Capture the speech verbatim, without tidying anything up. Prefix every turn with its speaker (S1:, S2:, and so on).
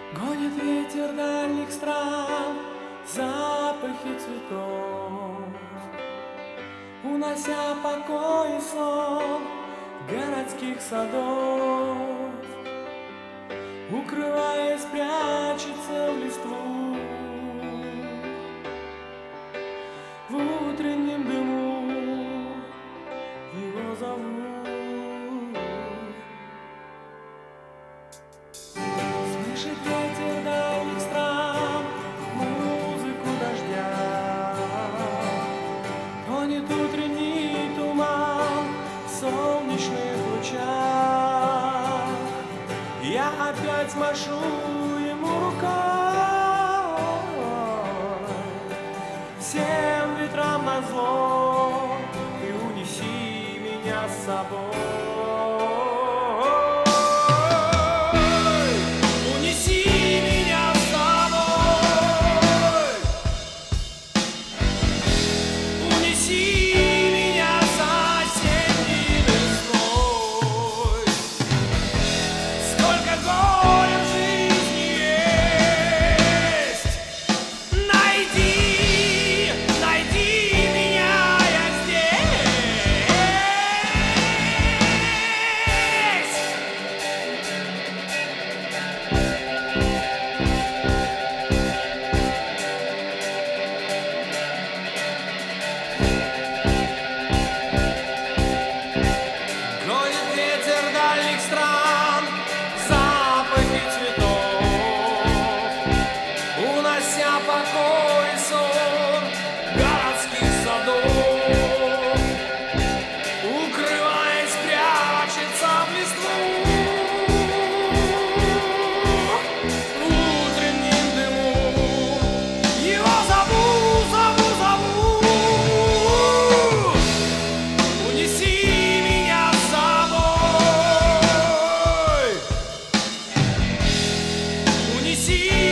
S1: Гонит ветер дальних стран запахи цветов, унося покой и сон городских садов, укрываясь, прячется в листву. В утреннем дыму его зовут. Слышит ветер дальних стран музыку дождя, тонет утренний туман в солнечных лучах. Я опять машу ему рукой, всем ветрам назло, и унеси меня с собой. Покой и сон городских садов, укрываясь, прячется в листву. В утреннем дыму его зову, зову, зову. Унеси меня с собой, унеси.